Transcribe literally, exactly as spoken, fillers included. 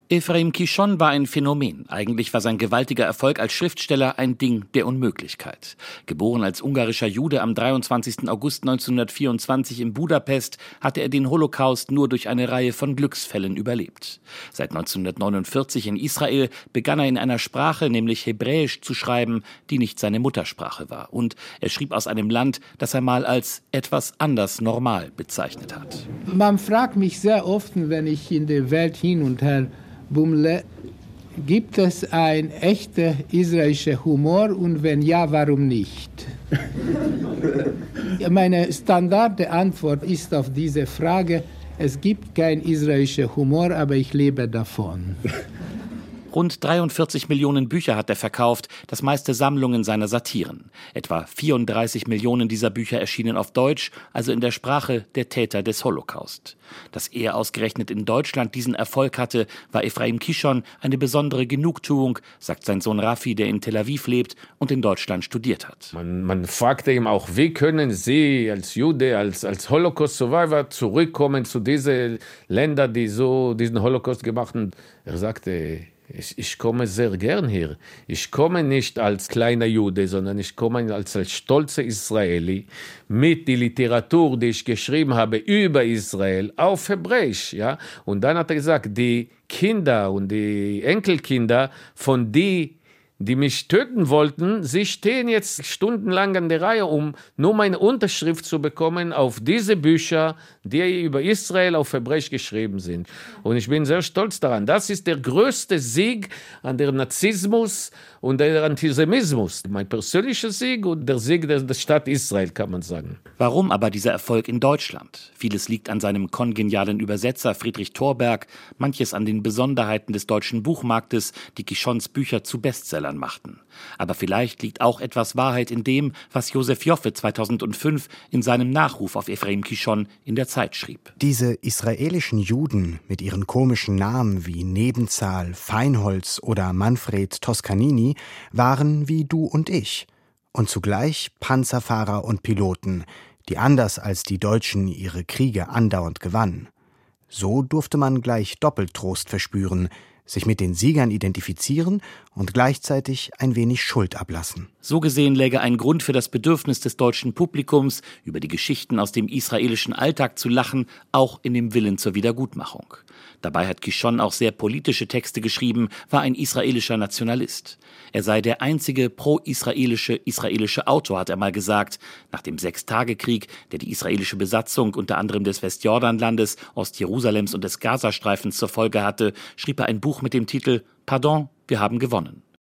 Ephraim Kishon war ein Phänomen. Eigentlich war sein gewaltiger Erfolg als Schriftsteller ein Ding der Unmöglichkeit. Geboren als ungarischer Jude am dreiundzwanzigsten August neunzehnhundertvierundzwanzig in Budapest, hatte er den Holocaust nur durch eine Reihe von Glücksfällen überlebt. Seit neunzehnhundertneunundvierzig in Israel begann er in einer Sprache, nämlich Hebräisch, zu schreiben, die nicht seine Muttersprache war. Und er schrieb aus einem Land, das er mal als etwas anders normal bezeichnet hat. Man fragt mich sehr oft, wenn ich in der Welt hin und her bummle, gibt es ein echter israelischer Humor und wenn ja, warum nicht? Meine Standardantwort ist auf diese Frage, es gibt keinen israelischen Humor, aber ich lebe davon. Rund dreiundvierzig Millionen Bücher hat er verkauft, das meiste Sammlungen seiner Satiren. Etwa vierunddreißig Millionen dieser Bücher erschienen auf Deutsch, also in der Sprache der Täter des Holocaust. Dass er ausgerechnet in Deutschland diesen Erfolg hatte, war Ephraim Kishon eine besondere Genugtuung, sagt sein Sohn Rafi, der in Tel Aviv lebt und in Deutschland studiert hat. Man, man fragte ihm auch, wie können Sie als Jude, als, als Holocaust-Survivor zurückkommen zu diesen Ländern, die so diesen Holocaust gemacht haben. Er sagte, Ich, ich komme sehr gern hier. Ich komme nicht als kleiner Jude, sondern ich komme als, als stolzer Israeli mit der Literatur, die ich geschrieben habe über Israel auf Hebräisch. Ja? Und dann hat er gesagt, die Kinder und die Enkelkinder von die, die mich töten wollten, sie stehen jetzt stundenlang an der Reihe, um nur meine Unterschrift zu bekommen auf diese Bücher, die über Israel auf Hebräisch geschrieben sind. Und ich bin sehr stolz daran. Das ist der größte Sieg an der Nazismus und der Antisemitismus. Mein persönlicher Sieg und der Sieg der, der Stadt Israel, kann man sagen. Warum aber dieser Erfolg in Deutschland? Vieles liegt an seinem kongenialen Übersetzer Friedrich Thorberg, manches an den Besonderheiten des deutschen Buchmarktes, die Kishons Bücher zu Bestsellern machten. Aber vielleicht liegt auch etwas Wahrheit in dem, was Josef Joffe zweitausendfünf in seinem Nachruf auf Ephraim Kishon in der Zeit schrieb. Diese israelischen Juden mit ihren komischen Namen wie Nebenzahl, Feinholz oder Manfred Toscanini waren wie du und ich und zugleich Panzerfahrer und Piloten, die anders als die Deutschen ihre Kriege andauernd gewannen. So durfte man gleich doppelt Trost verspüren, sich mit den Siegern identifizieren und gleichzeitig ein wenig Schuld ablassen. So gesehen läge ein Grund für das Bedürfnis des deutschen Publikums, über die Geschichten aus dem israelischen Alltag zu lachen, auch in dem Willen zur Wiedergutmachung. Dabei hat Kishon auch sehr politische Texte geschrieben, war ein israelischer Nationalist. Er sei der einzige pro-israelische israelische Autor, hat er mal gesagt. Nach dem Sechstagekrieg, der die israelische Besatzung unter anderem des Westjordanlandes, Ostjerusalems und des Gazastreifens zur Folge hatte, schrieb er ein Buch mit dem Titel »Pardon, wir haben gewonnen«.